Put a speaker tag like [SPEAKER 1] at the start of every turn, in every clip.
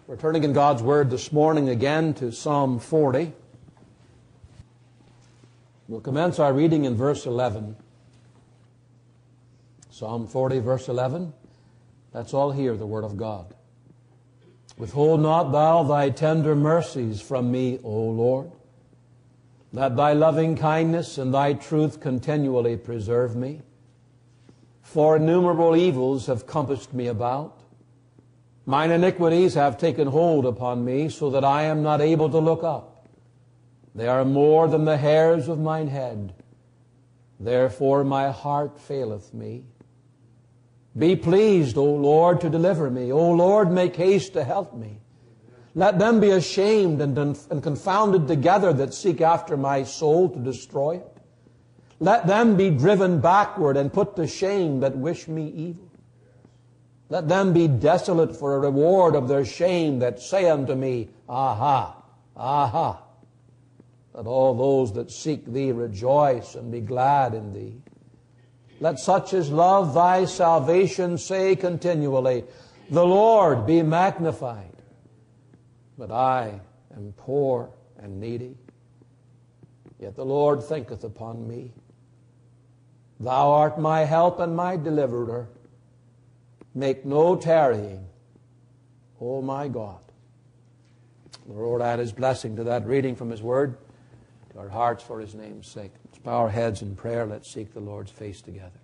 [SPEAKER 1] We're turning in God's Word this morning again to Psalm 40. We'll commence our reading in verse 11. Psalm 40, verse 11. Let's all hear the Word of God. Withhold not thou thy tender mercies from me, O Lord. Let thy loving kindness and thy truth continually preserve me. For innumerable evils have compassed me about. Mine iniquities have taken hold upon me, so that I am not able to look up. They are more than the hairs of mine head. Therefore my heart faileth me. Be pleased, O Lord, to deliver me. O Lord, make haste to help me. Let them be ashamed and confounded together that seek after my soul to destroy it. Let them be driven backward and put to shame that wish me evil. Let them be desolate for a reward of their shame that say unto me, Aha, aha. Let all those that seek thee rejoice and be glad in thee. Let such as love thy salvation say continually, The Lord be magnified. But I am poor and needy. Yet the Lord thinketh upon me. Thou art my help and my deliverer. Make no tarrying, O my God. The Lord add His blessing to that reading from His Word, to our hearts for His name's sake. Let's bow our heads in prayer. Let's seek the Lord's face together.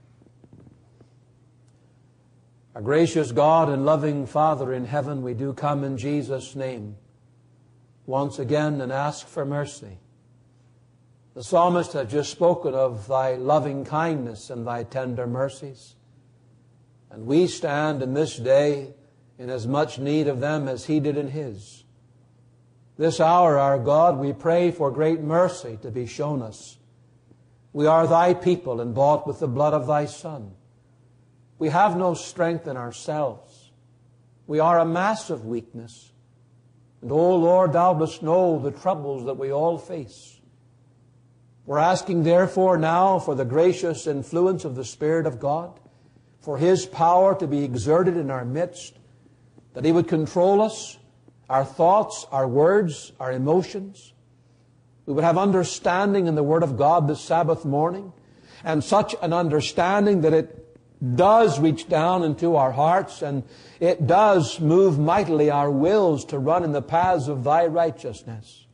[SPEAKER 1] Our gracious God and loving Father in heaven, we do come in Jesus' name once again and ask for mercy. The psalmist has just spoken of Thy loving kindness and Thy tender mercies. And we stand in this day in as much need of them as he did in his. This hour, our God, we pray for great mercy to be shown us. We are Thy people and bought with the blood of Thy Son. We have no strength in ourselves. We are a mass of weakness. And, O Lord, Thou dost know the troubles that we all face. We're asking, therefore, now for the gracious influence of the Spirit of God, for His power to be exerted in our midst, that He would control us, our thoughts, our words, our emotions. We would have understanding in the Word of God this Sabbath morning, and such an understanding that it does reach down into our hearts and it does move mightily our wills to run in the paths of Thy righteousness.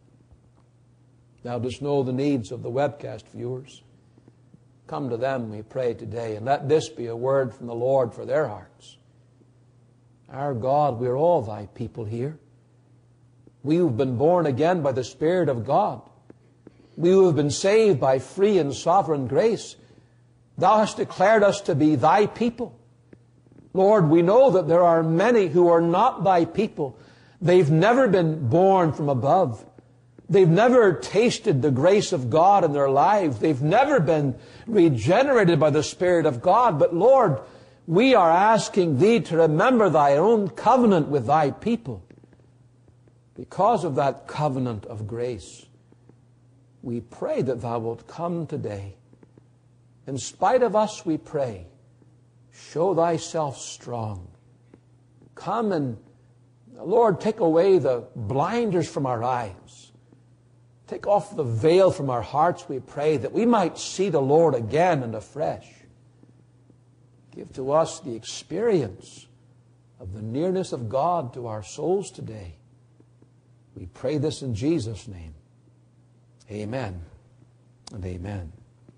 [SPEAKER 1] Thou dost know the needs of the webcast viewers. Come to them, we pray today, and let this be a word from the Lord for their hearts. Our God, we are all Thy people here. We who have been born again by the Spirit of God. We who have been saved by free and sovereign grace. Thou hast declared us to be Thy people. Lord, we know that there are many who are not Thy people. They've never been born from above. They've never tasted the grace of God in their lives. They've never been regenerated by the Spirit of God. But Lord, we are asking Thee to remember Thy own covenant with Thy people. Because of that covenant of grace, we pray that Thou wilt come today. In spite of us, we pray, show Thyself strong. Come and, Lord, take away the blinders from our eyes. Take off the veil from our hearts, we pray, that we might see the Lord again and afresh. Give to us the experience of the nearness of God to our souls today. We pray this in Jesus' name. Amen and amen.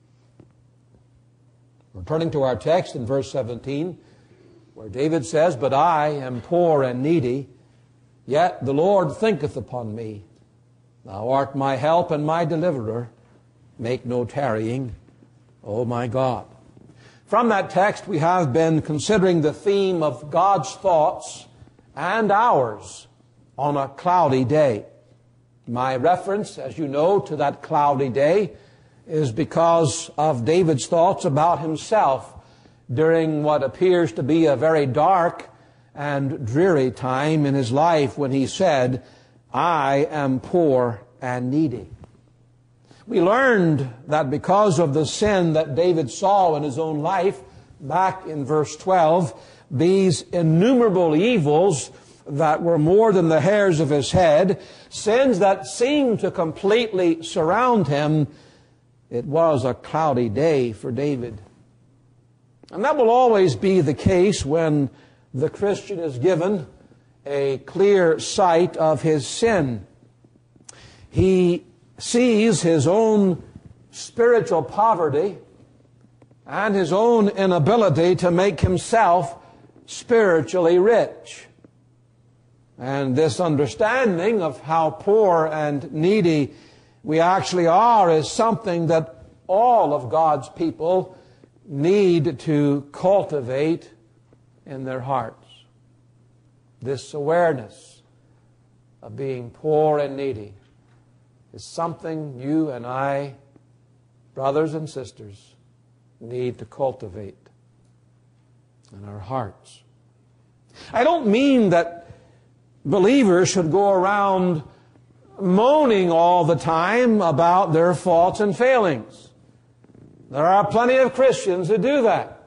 [SPEAKER 1] Returning to our text in verse 17, where David says, But I am poor and needy, yet the Lord thinketh upon me. Thou art my help and my deliverer. Make no tarrying, O my God. From that text, we have been considering the theme of God's thoughts and ours on a cloudy day. My reference, as you know, to that cloudy day is because of David's thoughts about himself during what appears to be a very dark and dreary time in his life when he said, I am poor and needy. We learned that because of the sin that David saw in his own life, back in verse 12, these innumerable evils that were more than the hairs of his head, sins that seemed to completely surround him, it was a cloudy day for David. And that will always be the case when the Christian is given a clear sight of his sin. He sees his own spiritual poverty and his own inability to make himself spiritually rich. And this understanding of how poor and needy we actually are is something that all of God's people need to cultivate in their hearts. This awareness of being poor and needy is something you and I, brothers and sisters, need to cultivate in our hearts. I don't mean that believers should go around moaning all the time about their faults and failings. There are plenty of Christians who do that.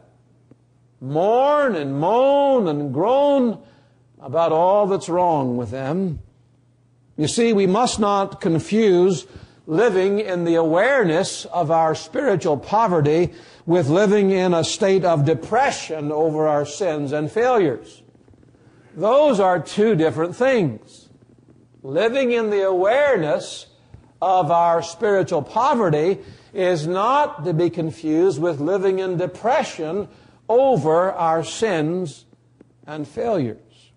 [SPEAKER 1] Mourn and moan and groan about all that's wrong with them. You see, we must not confuse living in the awareness of our spiritual poverty with living in a state of depression over our sins and failures. Those are two different things. Living in the awareness of our spiritual poverty is not to be confused with living in depression over our sins and failures.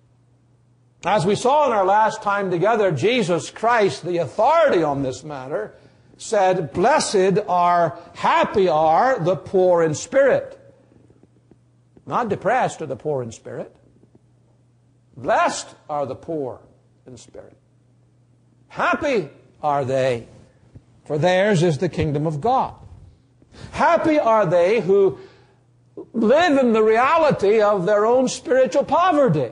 [SPEAKER 1] As we saw in our last time together, Jesus Christ, the authority on this matter, said, "Blessed are, happy are the poor in spirit." Not depressed are the poor in spirit. Blessed are the poor in spirit. Happy are they, for theirs is the kingdom of God. Happy are they who live in the reality of their own spiritual poverty.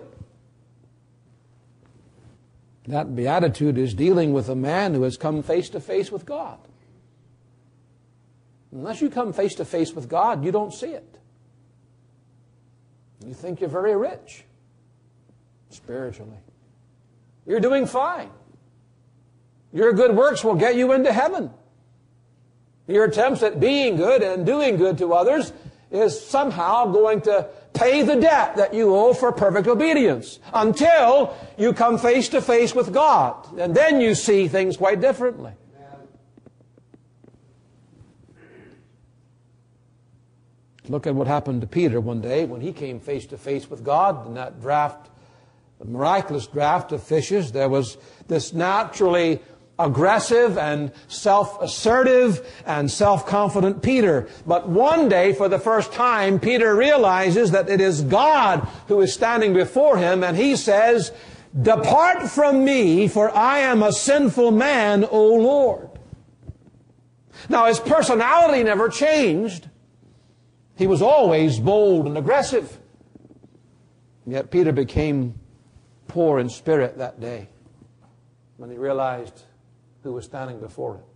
[SPEAKER 1] That beatitude is dealing with a man who has come face to face with God. Unless you come face to face with God, you don't see it. You think you're very rich spiritually. You're doing fine. Your good works will get you into heaven. Your attempts at being good and doing good to others is somehow going to pay the debt that you owe for perfect obedience until you come face to face with God. And then you see things quite differently. Look at what happened to Peter one day when he came face to face with God in that draft, the miraculous draft of fishes. There was this naturally aggressive and self-assertive and self-confident Peter. But one day, for the first time, Peter realizes that it is God who is standing before him, and he says, "Depart from me, for I am a sinful man, O Lord." Now, his personality never changed. He was always bold and aggressive. Yet Peter became poor in spirit that day when he realized who was standing before him.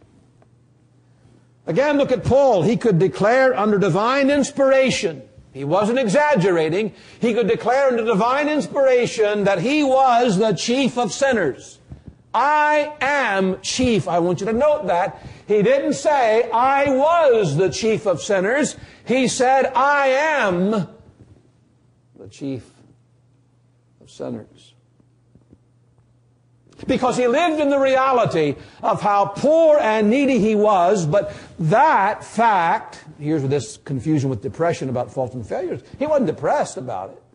[SPEAKER 1] Again, look at Paul. He could declare under divine inspiration. He wasn't exaggerating. He could declare under divine inspiration that he was the chief of sinners. I am chief. I want you to note that. He didn't say, I was the chief of sinners. He said, I am the chief of sinners. Because he lived in the reality of how poor and needy he was, but that fact, here's where this confusion with depression about faults and failures, he wasn't depressed about it.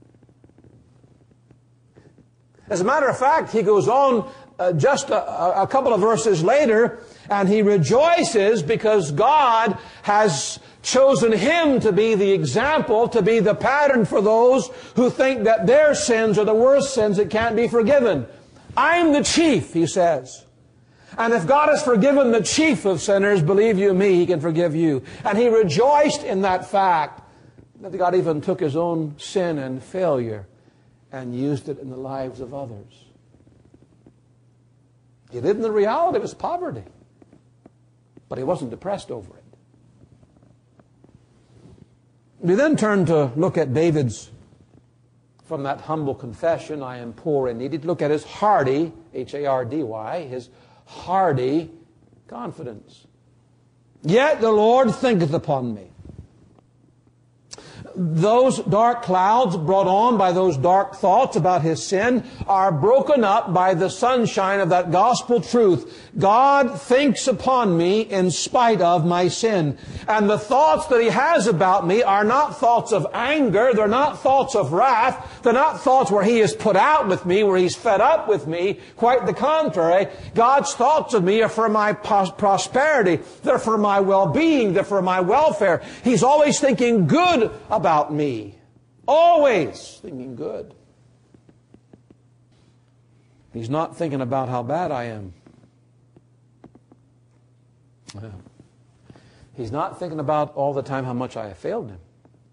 [SPEAKER 1] As a matter of fact, he goes on just a couple of verses later, and he rejoices because God has chosen him to be the example, to be the pattern for those who think that their sins are the worst sins that can't be forgiven. I'm the chief, he says. And if God has forgiven the chief of sinners, believe you me, he can forgive you. And he rejoiced in that fact that God even took his own sin and failure and used it in the lives of others. He lived in the reality of his poverty, but he wasn't depressed over it. We then turn to look at David's from that humble confession, I am poor and needy, to look at his hearty, H-A-R-D-Y, his hearty confidence. Yet the Lord thinketh upon me. Those dark clouds brought on by those dark thoughts about his sin are broken up by the sunshine of that gospel truth. God thinks upon me in spite of my sin. And the thoughts that he has about me are not thoughts of anger. They're not thoughts of wrath. They're not thoughts where he is put out with me, where he's fed up with me. Quite the contrary. God's thoughts of me are for my prosperity. They're for my well-being. They're for my welfare. He's always thinking good about me. Always thinking good. He's not thinking about how bad I am. He's not thinking about all the time how much I have failed him.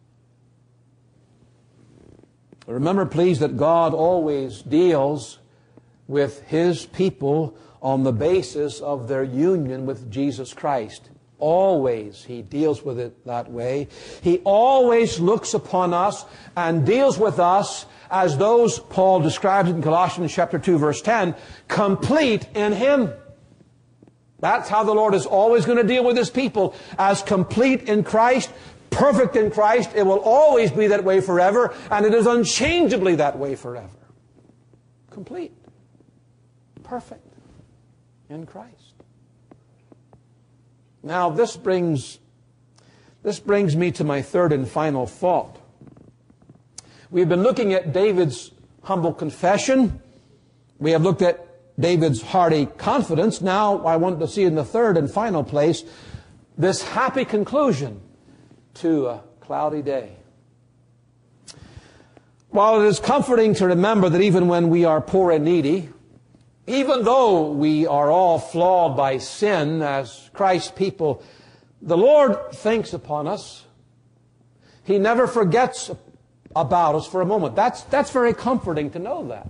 [SPEAKER 1] Remember, please, that God always deals with his people on the basis of their union with Jesus Christ. Always he deals with it that way. He always looks upon us and deals with us as those, Paul describes in Colossians chapter 2, verse 10, complete in him. That's how the Lord is always going to deal with his people, as complete in Christ, perfect in Christ. It will always be that way forever, and it is unchangeably that way forever. Complete. Perfect in Christ. Now, this brings me to my third and final thought. We've been looking at David's humble confession. We have looked at David's hearty confidence. Now, I want to see in the third and final place this happy conclusion to a cloudy day. While it is comforting to remember that even when we are poor and needy, even though we are all flawed by sin as Christ's people, the Lord thinks upon us. He never forgets about us for a moment. That's very comforting to know that.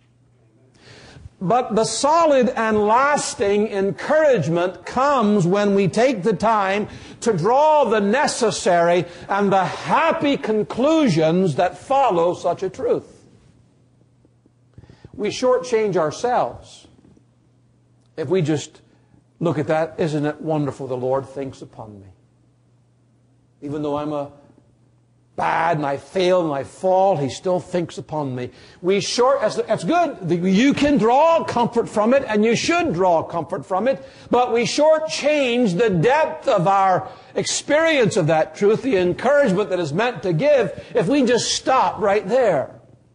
[SPEAKER 1] But the solid and lasting encouragement comes when we take the time to draw the necessary and the happy conclusions that follow such a truth. We shortchange ourselves if we just look at that. Isn't it wonderful the Lord thinks upon me? Even though I'm a bad and I fail and I fall, he still thinks upon me. That's good. You can draw comfort from it, and you should draw comfort from it, but we shortchange the depth of our experience of that truth, the encouragement that is meant to give, if we just stop right there.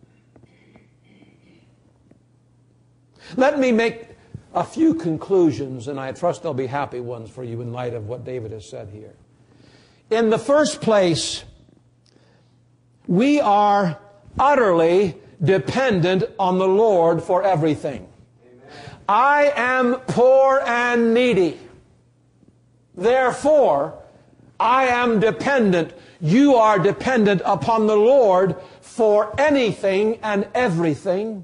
[SPEAKER 1] Let me make a few conclusions, and I trust they'll be happy ones for you in light of what David has said here. In the first place, we are utterly dependent on the Lord for everything. Amen. I am poor and needy. Therefore, I am dependent. You are dependent upon the Lord for anything and everything.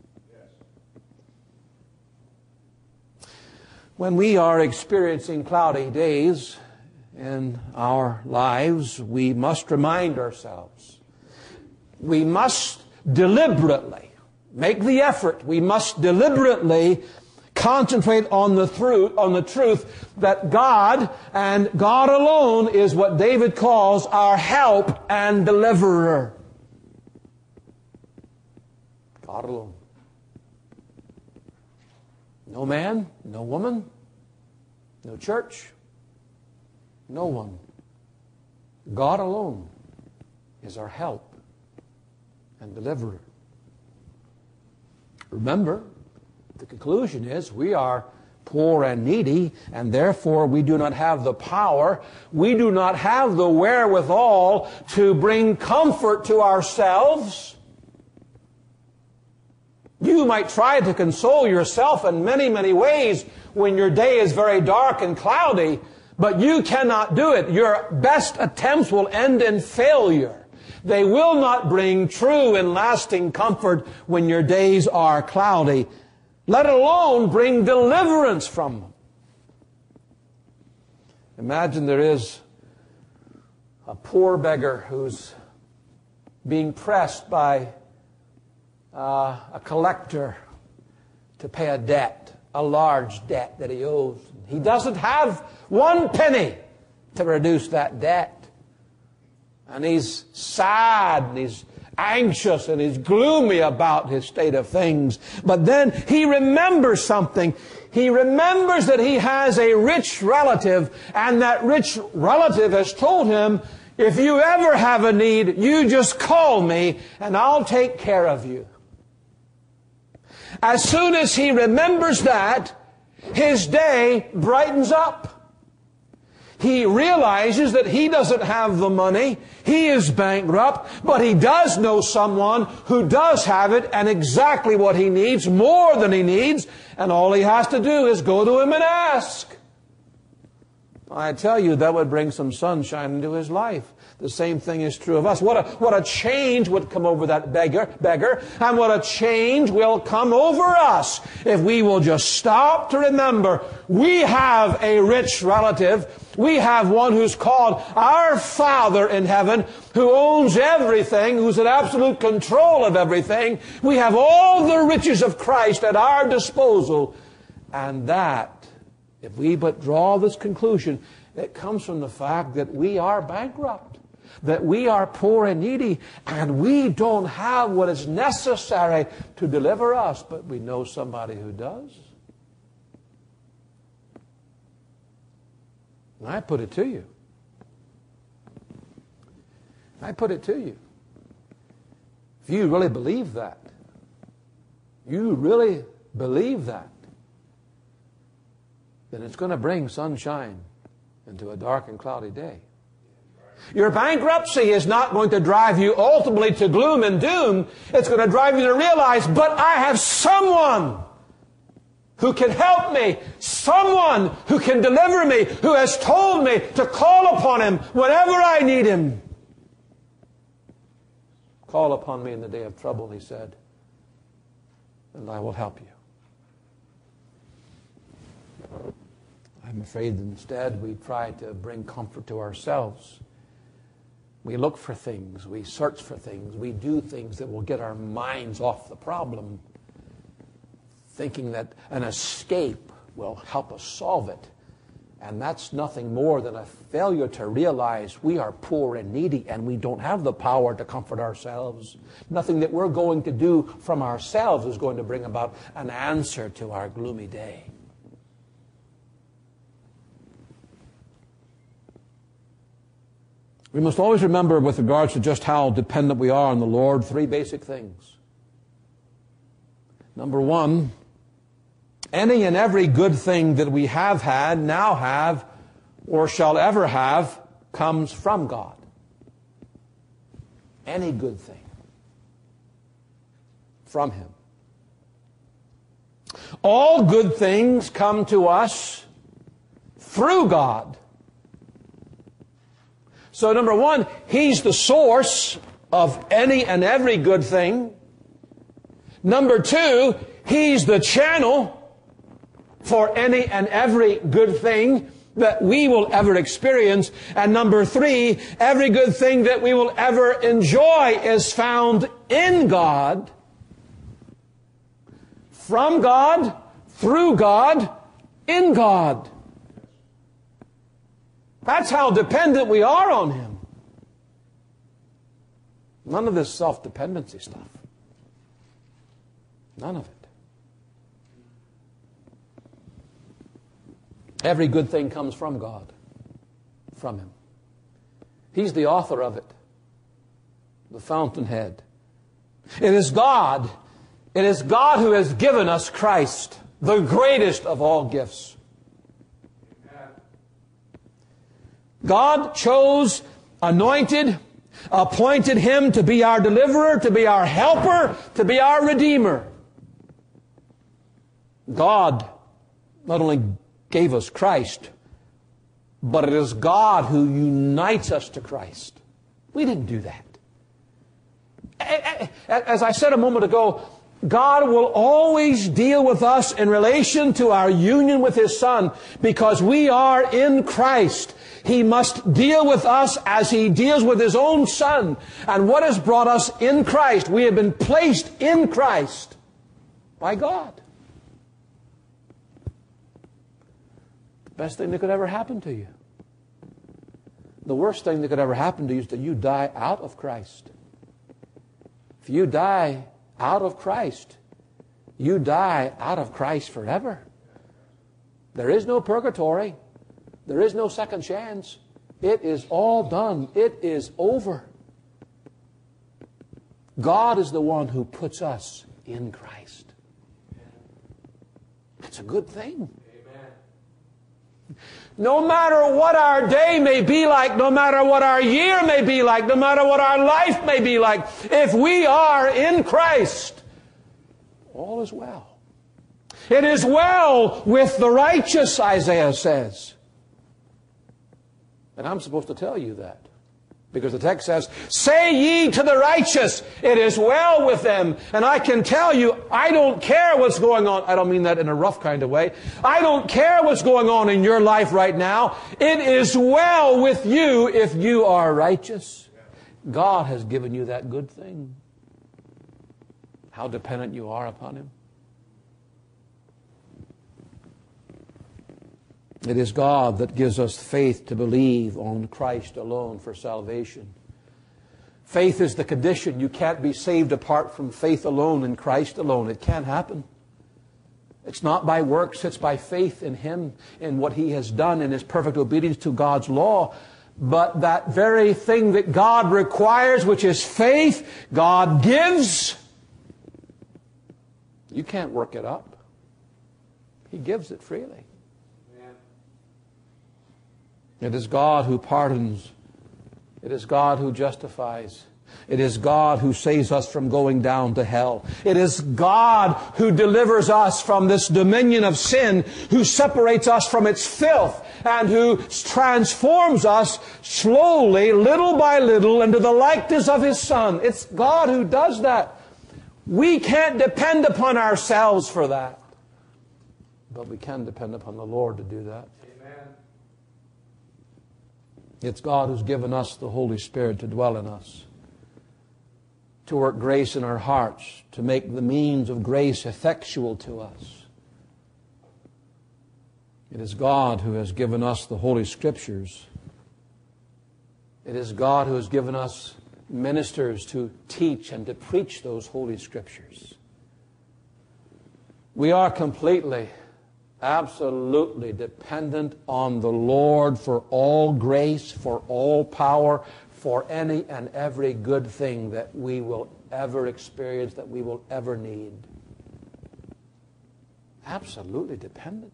[SPEAKER 1] When we are experiencing cloudy days in our lives, we must remind ourselves. We must deliberately make the effort. We must deliberately concentrate on the truth that God and God alone is what David calls our help and deliverer. God alone. No man, no woman, no church, no one. God alone is our help and deliverer. Remember, the conclusion is we are poor and needy, and therefore we do not have the power, we do not have the wherewithal to bring comfort to ourselves. You might try to console yourself in many, many ways when your day is very dark and cloudy, but you cannot do it. Your best attempts will end in failure. They will not bring true and lasting comfort when your days are cloudy, let alone bring deliverance from them. Imagine there is a poor beggar who's being pressed by a collector to pay a debt, a large debt that he owes. He doesn't have 1 penny to reduce that debt. And he's sad, and he's anxious, and he's gloomy about his state of things. But then he remembers something. He remembers that he has a rich relative, and that rich relative has told him, if you ever have a need, you just call me, and I'll take care of you. As soon as he remembers that, his day brightens up. He realizes that he doesn't have the money. He is bankrupt, but he does know someone who does have it and exactly what he needs, more than he needs, and all he has to do is go to him and ask. I tell you, that would bring some sunshine into his life. The same thing is true of us. What a change would come over that beggar, and what a change will come over us if we will just stop to remember we have a rich relative. We have one who's called our Father in heaven, who owns everything, who's in absolute control of everything. We have all the riches of Christ at our disposal. And that, if we but draw this conclusion, it comes from the fact that we are bankrupt, that we are poor and needy, and we don't have what is necessary to deliver us, but we know somebody who does. And I put it to you. If you really believe that, then it's going to bring sunshine into a dark and cloudy day. Your bankruptcy is not going to drive you ultimately to gloom and doom. It's going to drive you to realize, but I have someone who can help me, someone who can deliver me, who has told me to call upon Him whenever I need Him. Call upon me in the day of trouble, He said, and I will help you. I'm afraid instead we try to bring comfort to ourselves. We look for things, we search for things, we do things that will get our minds off the problem, thinking that an escape will help us solve it. And that's nothing more than a failure to realize we are poor and needy and we don't have the power to comfort ourselves. Nothing that we're going to do from ourselves is going to bring about an answer to our gloomy day. We must always remember, with regards to just how dependent we are on the Lord, three basic things. Number one, any and every good thing that we have had, now have, or shall ever have, comes from God. Any good thing. From Him. All good things come to us through God. So number one, He's the source of any and every good thing. Number two, He's the channel for any and every good thing that we will ever experience. And number three, every good thing that we will ever enjoy is found in God, from God, through God, in God. That's how dependent we are on Him. None of this self-dependency stuff. None of it. Every good thing comes from God, from Him. He's the author of it, the fountainhead. It is God who has given us Christ, the greatest of all gifts. God chose, anointed, appointed Him to be our deliverer, to be our helper, to be our redeemer. God not only gave us Christ, but it is God who unites us to Christ. We didn't do that. As I said a moment ago, God will always deal with us in relation to our union with His Son because we are in Christ. He must deal with us as He deals with His own Son. And what has brought us in Christ? We have been placed in Christ by God. The best thing that could ever happen to you. The worst thing that could ever happen to you is that you die out of Christ. If you die out of Christ, you die out of Christ forever. There is no purgatory. There is no second chance. It is all done. It is over. God is the one who puts us in Christ. That's a good thing. No matter what our day may be like, no matter what our year may be like, no matter what our life may be like, if we are in Christ, all is well. It is well with the righteous, Isaiah says. And I'm supposed to tell you that. Because the text says, say ye to the righteous, it is well with them. And I can tell you, I don't care what's going on. I don't mean that in a rough kind of way. I don't care what's going on in your life right now. It is well with you if you are righteous. God has given you that good thing. How dependent you are upon Him. It is God that gives us faith to believe on Christ alone for salvation. Faith is the condition. You can't be saved apart from faith alone in Christ alone. It can't happen. It's not by works, it's by faith in Him, in what He has done, in His perfect obedience to God's law. But that very thing that God requires, which is faith, God gives. You can't work it up. He gives it freely. It is God who pardons. It is God who justifies. It is God who saves us from going down to hell. It is God who delivers us from this dominion of sin, who separates us from its filth, and who transforms us slowly, little by little, into the likeness of His Son. It's God who does that. We can't depend upon ourselves for that. But we can depend upon the Lord to do that. It's God who's given us the Holy Spirit to dwell in us, to work grace in our hearts, to make the means of grace effectual to us. It is God who has given us the Holy Scriptures. It is God who has given us ministers to teach and to preach those Holy Scriptures. We are completely, absolutely dependent on the Lord for all grace, for all power, for any and every good thing that we will ever experience, that we will ever need. Absolutely dependent.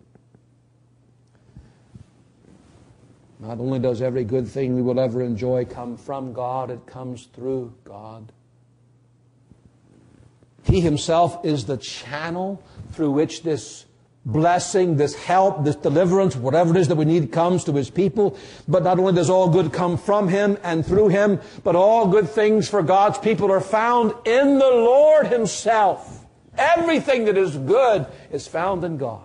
[SPEAKER 1] Not only does every good thing we will ever enjoy come from God, it comes through God. He Himself is the channel through which this blessing, this help, this deliverance, whatever it is that we need comes to His people. But not only does all good come from Him and through Him, but all good things for God's people are found in the Lord Himself. Everything that is good is found in God.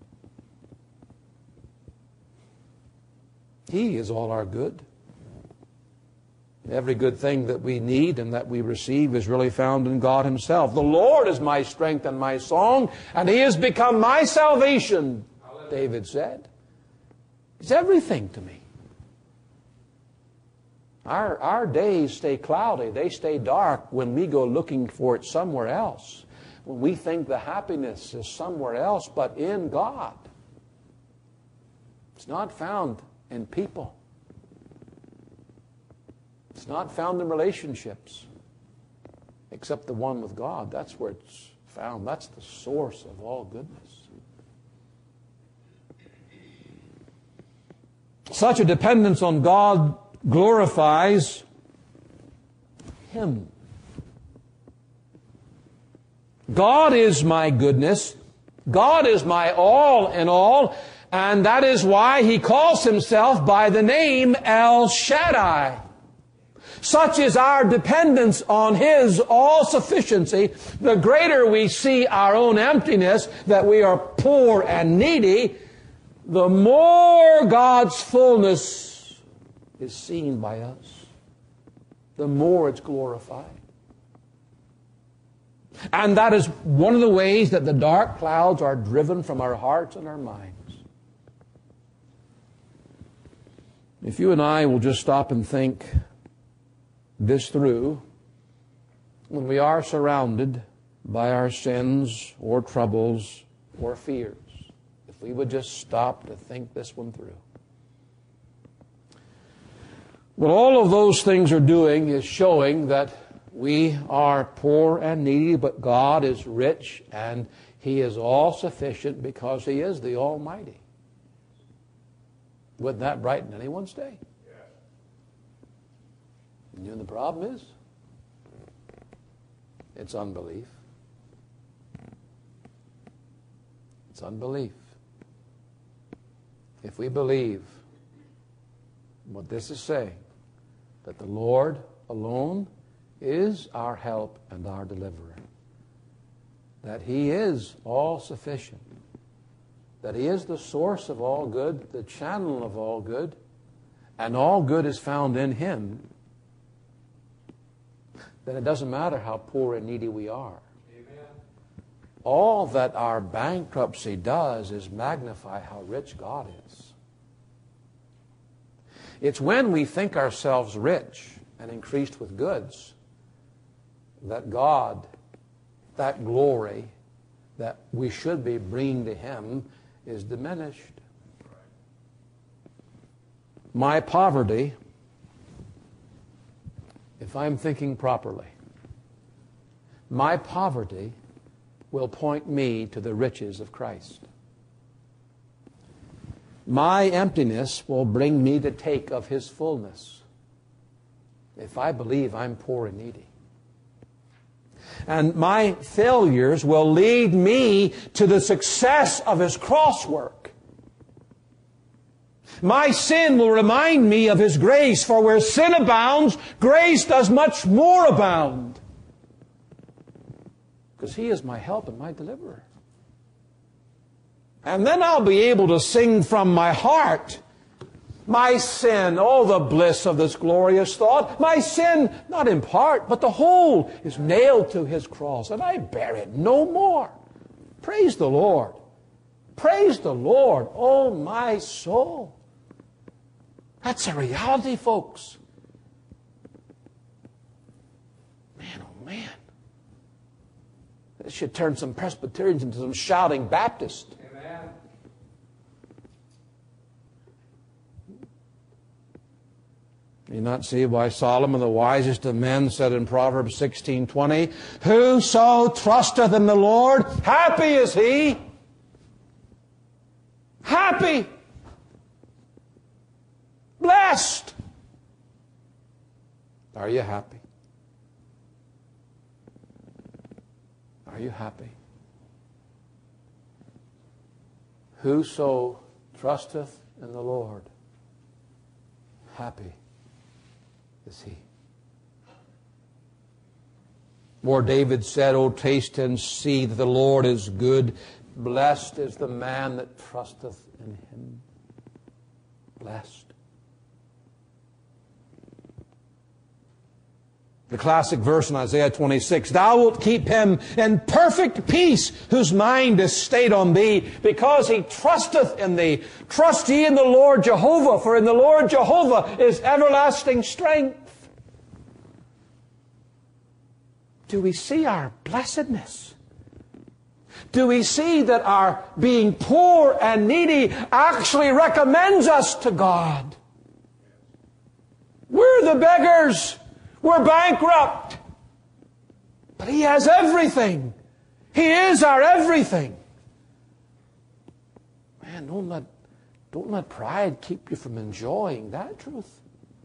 [SPEAKER 1] He is all our good. Every good thing that we need and that we receive is really found in God Himself. The Lord is my strength and my song, and He has become my salvation, David said. He's everything to me. Our days stay cloudy. They stay dark when we go looking for it somewhere else. When we think the happiness is somewhere else but in God. It's not found in people. It's not found in relationships, except the one with God. That's where it's found. That's the source of all goodness. Such a dependence on God glorifies Him. God is my goodness. God is my all in all. And that is why He calls Himself by the name El Shaddai. such is our dependence on His all-sufficiency, the greater we see our own emptiness, that we are poor and needy, the more God's fullness is seen by us, the more it's glorified. And that is one of the ways that the dark clouds are driven from our hearts and our minds. If you and I will just stop and think this through, when we are surrounded by our sins or troubles or fears, if we would just stop to think this one through. What all of those things are doing is showing that we are poor and needy, but God is rich and He is all-sufficient because He is the Almighty. Wouldn't that brighten anyone's day? Yes. And you know, the problem is, it's unbelief. It's unbelief. If we believe what this is saying, that the Lord alone is our help and our deliverer, that He is all-sufficient, that He is the source of all good, the channel of all good, and all good is found in Him, then it doesn't matter how poor and needy we are. Amen. All that our bankruptcy does is magnify how rich God is. It's when we think ourselves rich and increased with goods that God, that glory that we should be bringing to Him, is diminished. My poverty, if I'm thinking properly, my poverty will point me to the riches of Christ. My emptiness will bring me to take of His fullness, if I believe I'm poor and needy. And my failures will lead me to the success of His cross work. My sin will remind me of His grace, for where sin abounds, grace does much more abound. Because He is my help and my deliverer. And then I'll be able to sing from my heart, my sin, oh, the bliss of this glorious thought. My sin, not in part, but the whole, is nailed to His cross, and I bear it no more. Praise the Lord. Praise the Lord, oh my soul. That's a reality, folks. Man, oh man. This should turn some Presbyterians into some shouting Baptists. Amen. You not see why Solomon, the wisest of men, said in Proverbs 16:20, "Whoso trusteth in the Lord, happy is he." Happy. Blessed. Are you happy? Are you happy? Whoso trusteth in the Lord, happy is he. Or David said, "O taste and see that the Lord is good. Blessed is the man that trusteth in Him." Blessed. The classic verse in Isaiah 26, "Thou wilt keep him in perfect peace, whose mind is stayed on Thee, because he trusteth in Thee. Trust ye in the Lord Jehovah, for in the Lord Jehovah is everlasting strength." Do we see our blessedness? Do we see that our being poor and needy actually recommends us to God? We're the beggars. We're bankrupt. But He has everything. He is our everything. Man, don't let pride keep you from enjoying that truth.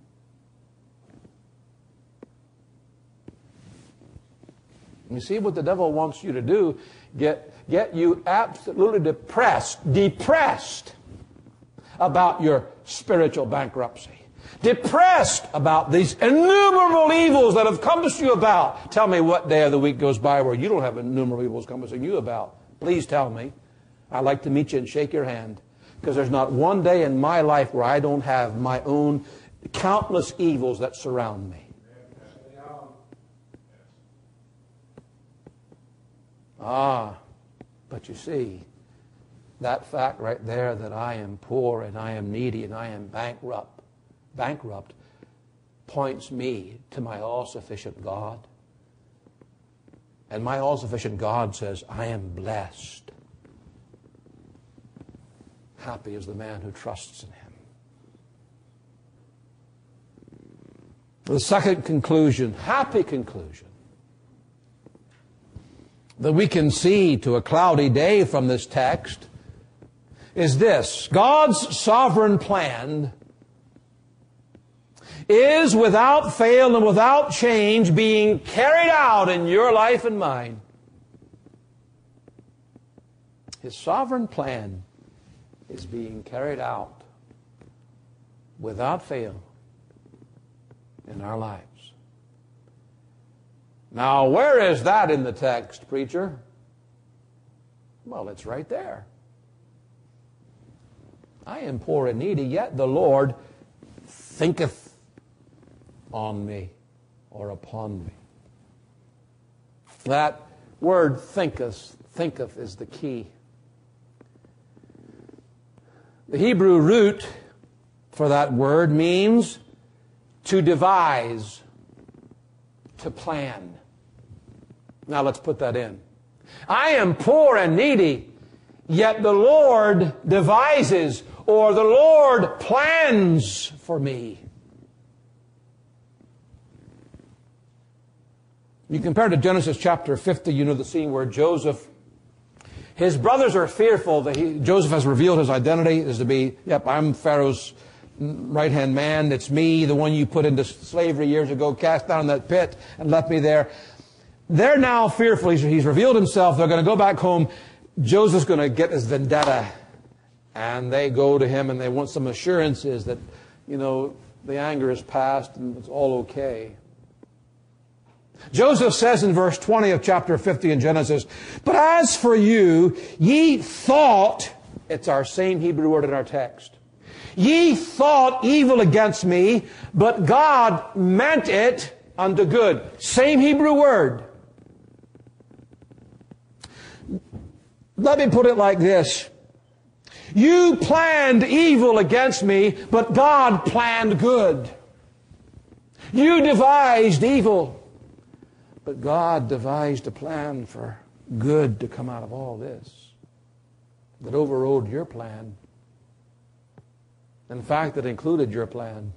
[SPEAKER 1] You see what the devil wants you to do? Get you absolutely depressed about your spiritual bankruptcy. depressed about these innumerable evils that have compassed you about. Tell me what day of the week goes by where you don't have innumerable evils compassing you about. Please tell me. I'd like to meet you and shake your hand. Because there's not one day in my life where I don't have my own countless evils that surround me. But you see, that fact right there that I am poor and I am needy and I am bankrupt, points me to my all-sufficient God. And my all-sufficient God says, I am blessed. Happy is the man who trusts in Him. The second conclusion, happy conclusion, that we can see to a cloudy day from this text is this: God's sovereign plan is without fail and without change being carried out in your life and mine. His sovereign plan is being carried out without fail in our lives. Now, where is that in the text, preacher? Well, it's right there. I am poor and needy, yet the Lord thinketh on me or upon me. That word thinketh is the key. The Hebrew root for that word means to devise, to plan. Now let's put that in. I am poor and needy, yet the Lord devises, or the Lord plans for me. You compare to Genesis chapter 50, you know the scene where Joseph, his brothers are fearful that Joseph has revealed his identity as to be, I'm Pharaoh's right-hand man. It's me, the one you put into slavery years ago, cast down in that pit and left me there. They're now fearful. He's revealed himself. They're going to go back home. Joseph's going to get his vendetta. And they go to him and they want some assurances that, the anger is past and it's all okay. Joseph says in verse 20 of chapter 50 in Genesis, but as for you, ye thought, it's our same Hebrew word in our text, ye thought evil against me, but God meant it unto good. Same Hebrew word. Let me put it like this. You planned evil against me, but God planned good. You devised evil, but God devised a plan for good to come out of all this that overrode your plan. In fact, it included your plan.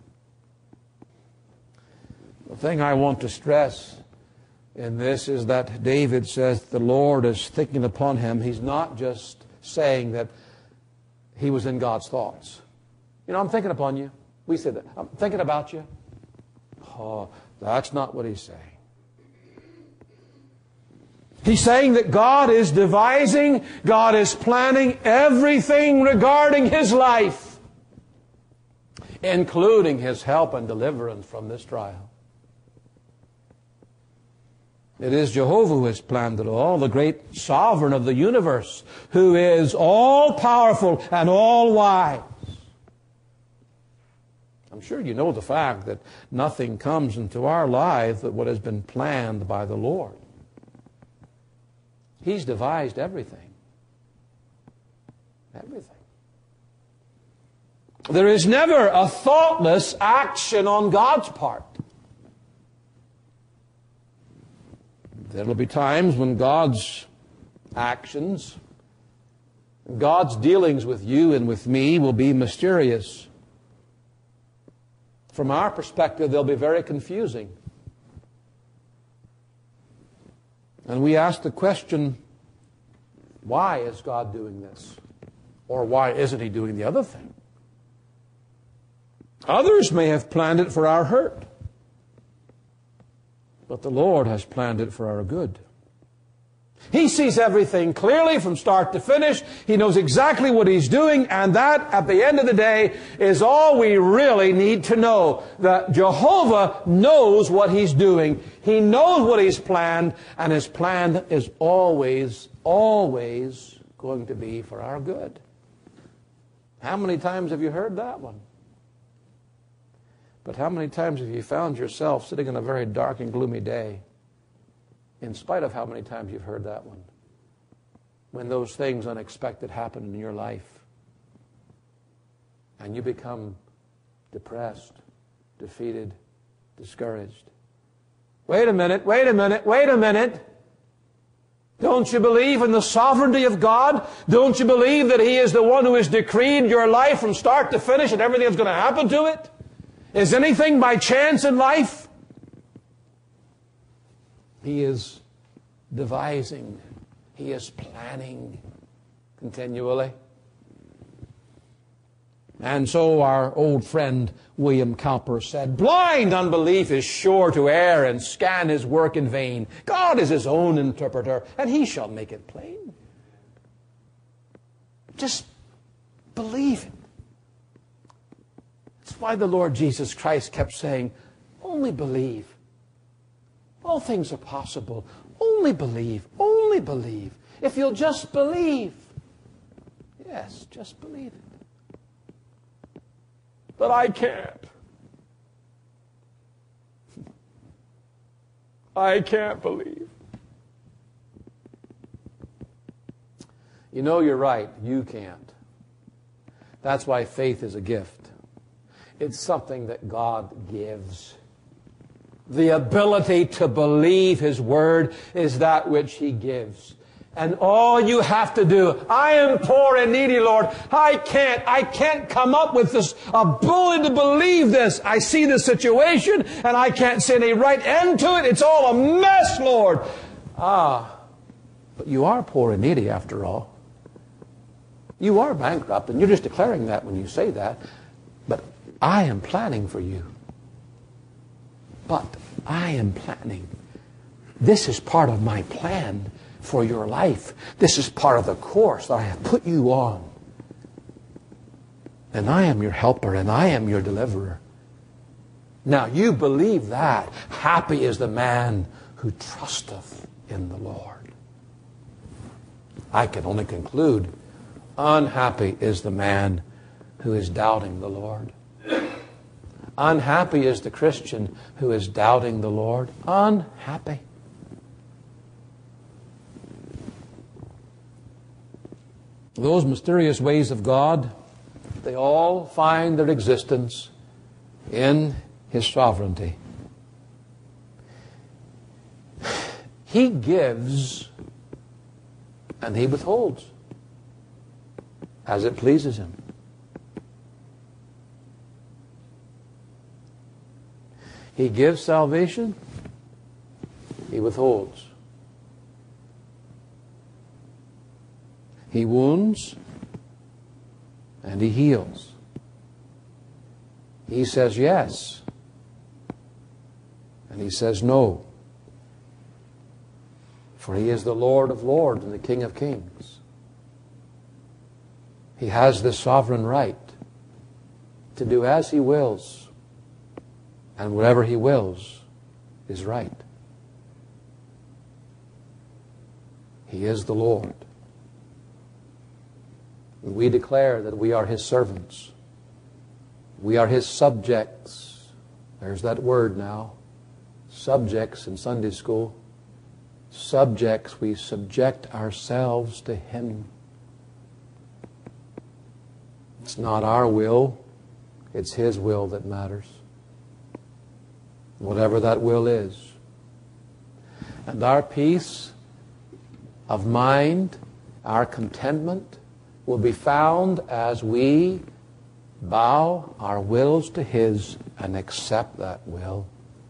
[SPEAKER 1] The thing I want to stress in this is that David says the Lord is thinking upon him. He's not just saying that he was in God's thoughts. I'm thinking upon you. We say that. I'm thinking about you. Oh, that's not what he's saying. He's saying that God is devising, God is planning everything regarding his life, including his help and deliverance from this trial. It is Jehovah who has planned it all, the great sovereign of the universe, who is all-powerful and all-wise. I'm sure you know the fact that nothing comes into our life but what has been planned by the Lord. He's devised everything. Everything. There is never a thoughtless action on God's part. There will be times when God's actions, God's dealings with you and with me will be mysterious. From our perspective, they'll be very confusing. And we ask the question, why is God doing this? Or why isn't He doing the other thing? Others may have planned it for our hurt, but the Lord has planned it for our good. He sees everything clearly from start to finish. He knows exactly what He's doing, and that, at the end of the day, is all we really need to know. That Jehovah knows what He's doing. He knows what He's planned, and His plan is always, always going to be for our good. How many times have you heard that one? But how many times have you found yourself sitting on a very dark and gloomy day, in spite of how many times you've heard that one, when those things unexpected happen in your life, and you become depressed, defeated, discouraged? Wait a minute, wait a minute, wait a minute. Don't you believe in the sovereignty of God? Don't you believe that He is the one who has decreed your life from start to finish and everything that's going to happen to it? Is anything by chance in life? He is devising. He is planning continually. And so our old friend William Cowper said, "Blind unbelief is sure to err and scan His work in vain. God is His own interpreter, and He shall make it plain." Just believe it. That's why the Lord Jesus Christ kept saying, only believe. All things are possible. Only believe. Only believe. If you'll just believe. Yes, just believe it. But I can't. I can't believe. You know, you're right. You can't. That's why faith is a gift. It's something that God gives. The ability to believe His Word is that which He gives. And all you have to do, I am poor and needy, Lord. I can't come up with this ability to believe this. I see the situation and I can't see any right end to it. It's all a mess, Lord. But you are poor and needy after all. You are bankrupt, and you're just declaring that when you say that. But I am planning for you. But I am planning. This is part of my plan for your life. This is part of the course that I have put you on. And I am your helper, and I am your deliverer. Now, you believe that. Happy is the man who trusteth in the Lord. I can only conclude, unhappy is the man who is doubting the Lord. Unhappy is the Christian who is doubting the Lord. Unhappy. Those mysterious ways of God, they all find their existence in His sovereignty. He gives and He withholds as it pleases Him. He gives salvation, He withholds. He wounds and He heals. He says yes and He says no. For He is the Lord of lords and the King of kings. He has the sovereign right to do as He wills, and whatever He wills is right. He is the Lord. We declare that we are His servants. We are His subjects. There's that word now. Subjects in Sunday school. Subjects, we subject ourselves to Him. It's not our will. It's His will that matters. Whatever that will is. And our peace of mind, our contentment, will be found as we bow our wills to His and accept that will.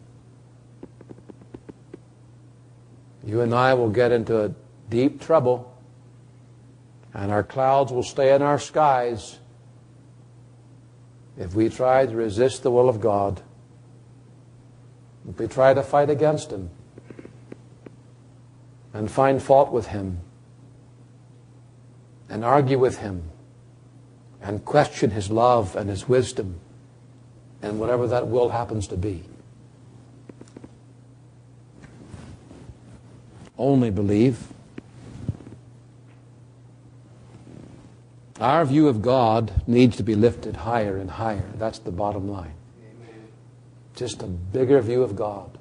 [SPEAKER 1] You and I will get into deep trouble, and our clouds will stay in our skies if we try to resist the will of God, if we try to fight against Him. and find fault with Him and argue with Him and question His love and His wisdom and whatever that will happens to be. Only believe. Our view of God needs to be lifted higher and higher. That's the bottom line. Amen. Just a bigger view of God.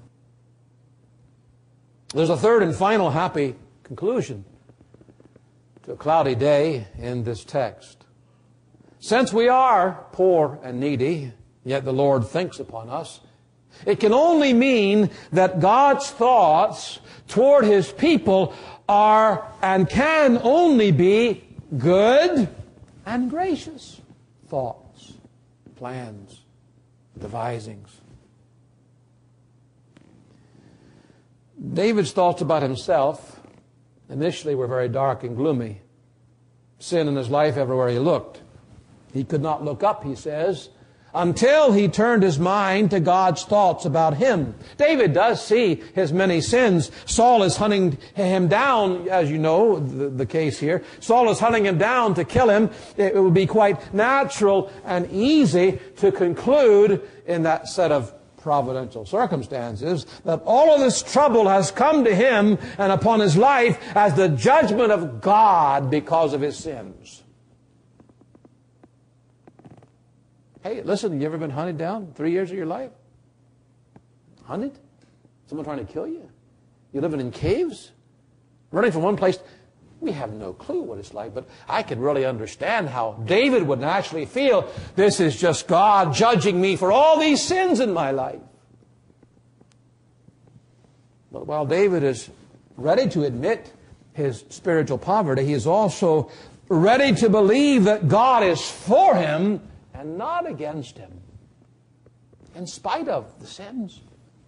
[SPEAKER 1] There's a third and final happy conclusion to a cloudy day in this text. Since we are poor and needy, yet the Lord thinks upon us, it can only mean that God's thoughts toward His people are and can only be good and gracious thoughts, plans, devisings. David's thoughts about himself initially were very dark and gloomy. Sin in his life everywhere he looked. He could not look up, he says, until he turned his mind to God's thoughts about him. David does see his many sins. Saul is hunting him down, as you know, the case here. Saul is hunting him down to kill him. It would be quite natural and easy to conclude in that set of providential circumstances that all of this trouble has come to him and upon his life as the judgment of God because of his sins. Hey, listen, you ever been hunted down 3 years of your life? Hunted? Someone trying to kill you? You living in caves? Running from one place? We have no clue what it's like, but I can really understand how David would naturally feel. This is just God judging me for all these sins in my life. But while David is ready to admit his spiritual poverty, he is also ready to believe that God is for him and not against him, in spite of the sins.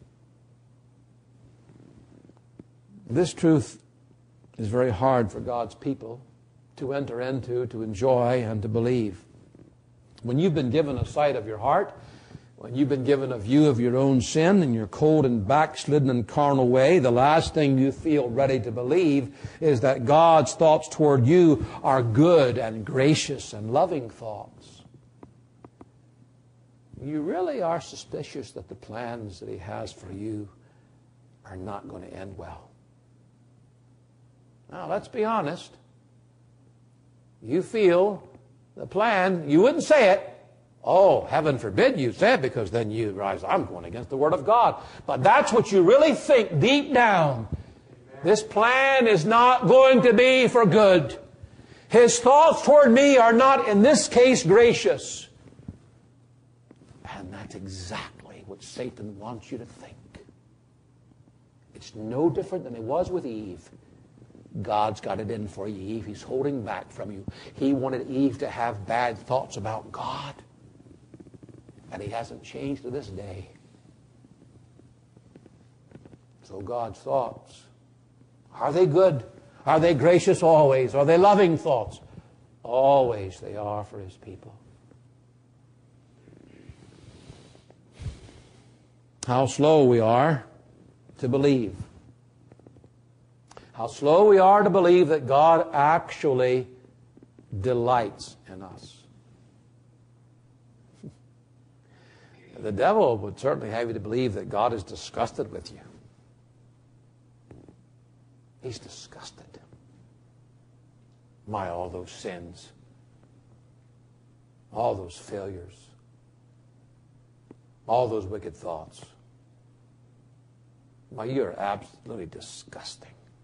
[SPEAKER 1] This truth is very hard for God's people to enter into, to enjoy, and to believe. When you've been given a sight of your heart, when you've been given a view of your own sin in your cold and backslidden and carnal way, the last thing you feel ready to believe is that God's thoughts toward you are good and gracious and loving thoughts. You really are suspicious that the plans that He has for you are not going to end well. Now, let's be honest. You feel the plan, you wouldn't say it. Oh, heaven forbid you say it, because then you realize, I'm going against the Word of God. But that's what you really think deep down. This plan is not going to be for good. His thoughts toward me are not, in this case, gracious. And that's exactly what Satan wants you to think. It's no different than it was with Eve. God's got it in for you, Eve. He's holding back from you. He wanted Eve to have bad thoughts about God. And He hasn't changed to this day. So God's thoughts, are they good? Are they gracious always? Are they loving thoughts? Always they are for His people. How slow we are to believe. How slow we are to believe that God actually delights in us. The devil would certainly have you to believe that God is disgusted with you. He's disgusted. My, all those sins. All those failures. All those wicked thoughts. Why, you're absolutely disgusting.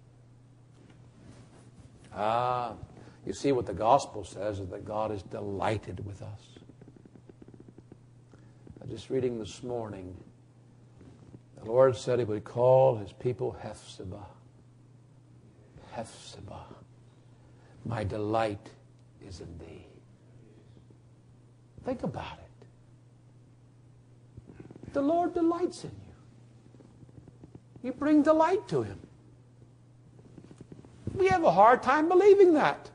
[SPEAKER 1] You see, what the gospel says is that God is delighted with us. I'm just reading this morning, the Lord said He would call His people Hephzibah. Hephzibah. My delight is in thee. Think about it. The Lord delights in you. You bring delight to Him. We have a hard time believing that.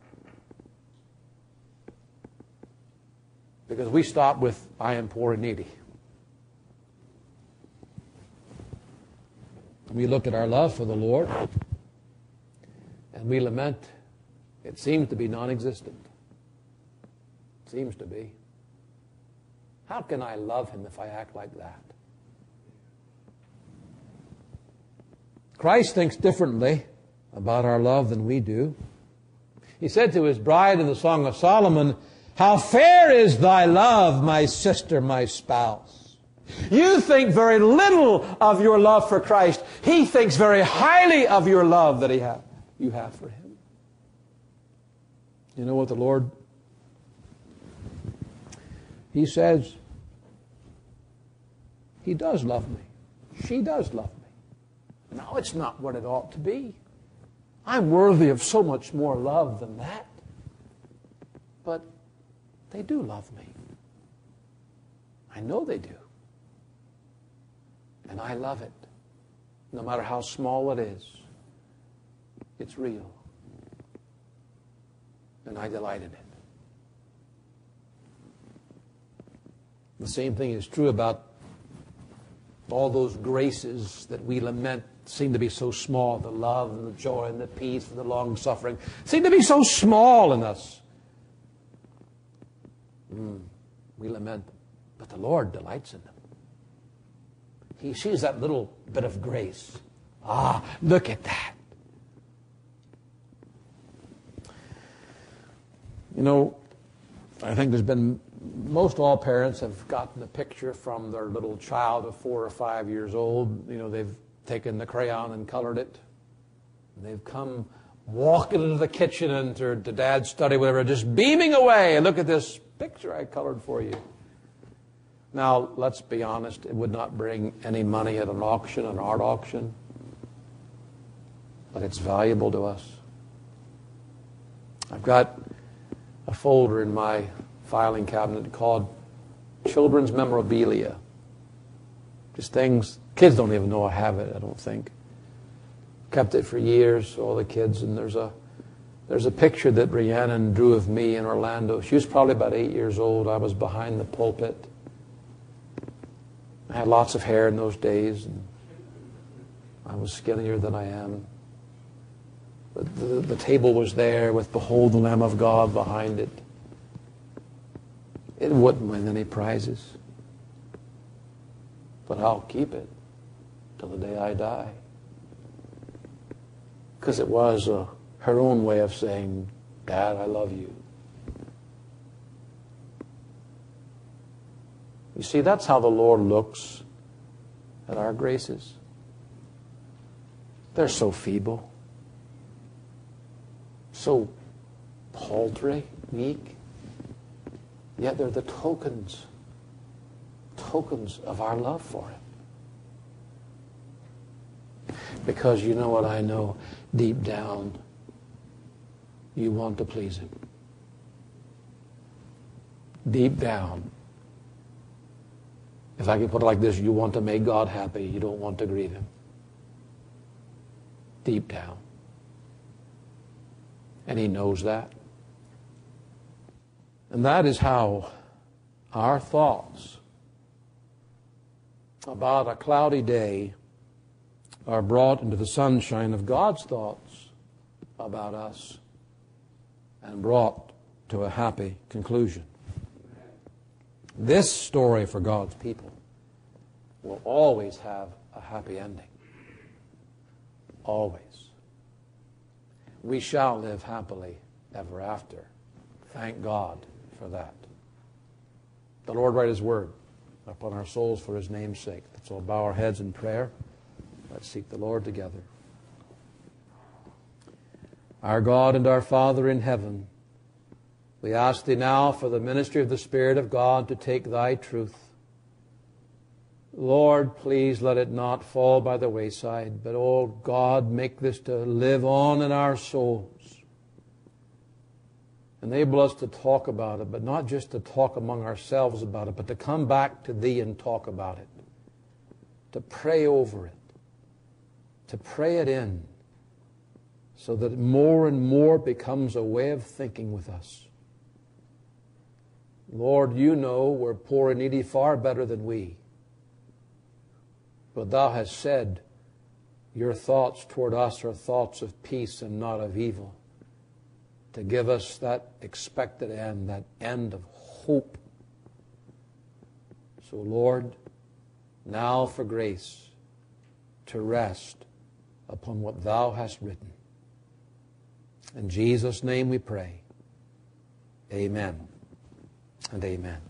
[SPEAKER 1] Because we stop with, I am poor and needy. We look at our love for the Lord and we lament it seems to be non-existent. It seems to be. How can I love Him if I act like that? Christ thinks differently about our love than we do. He said to His bride in the Song of Solomon, "How fair is thy love, my sister, my spouse." You think very little of your love for Christ. He thinks very highly of your love that you have for Him. You know what the Lord, He says, He does love me. She does love me. No, it's not what it ought to be. I'm worthy of so much more love than that. But they do love me. I know they do. And I love it. No matter how small it is. It's real. And I delight in it. The same thing is true about all those graces that we lament seem to be so small. The love and the joy and the peace and the long suffering seem to be so small in us. We lament them. But the Lord delights in them. He sees that little bit of grace. Ah, look at that. You know, I think most all parents have gotten a picture from their little child of 4 or 5 years old. You know, they've taken the crayon and colored it. And they've come walking into the kitchen and to Dad's study, whatever, just beaming away. Look at this picture I colored for you. Now, let's be honest, it would not bring any money at an auction, an art auction. But it's valuable to us. I've got a folder in my filing cabinet called Children's Memorabilia. Just things, kids don't even know I have it, I don't think. Kept it for years, all the kids, and there's a picture that Rhiannon drew of me in Orlando. She was probably about 8 years old. I was behind the pulpit. I had lots of hair in those days, and I was skinnier than I am. But the table was there with "Behold the Lamb of God" behind it. It wouldn't win any prizes. But I'll keep it till the day I die. Because it was her own way of saying, "Dad, I love you." You see, that's how the Lord looks at our graces. They're so feeble, so paltry, weak, yet they're the tokens of our love for Him. Because you know what I know? Deep down, you want to please Him. Deep down, if I can put it like this, you want to make God happy. You don't want to grieve Him. Deep down. And He knows that. And that is how our thoughts about a cloudy day are brought into the sunshine of God's thoughts about us and brought to a happy conclusion. This story for God's people will always have a happy ending. Always. We shall live happily ever after. Thank God for that. The Lord write His word upon our souls for His name's sake. Let's all bow our heads in prayer. Let's seek the Lord together. Our God and our Father in heaven, we ask Thee now for the ministry of the Spirit of God to take Thy truth. Lord, please let it not fall by the wayside, but, oh God, make this to live on in our souls. Enable us to talk about it, but not just to talk among ourselves about it, but to come back to Thee and talk about it, to pray over it, to pray it in, so that more and more becomes a way of thinking with us. Lord, You know we're poor and needy far better than we. But Thou hast said Your thoughts toward us are thoughts of peace and not of evil, to give us that expected end, that end of hope. So, Lord, now for grace to rest upon what Thou hast written. In Jesus' name we pray. Amen and amen.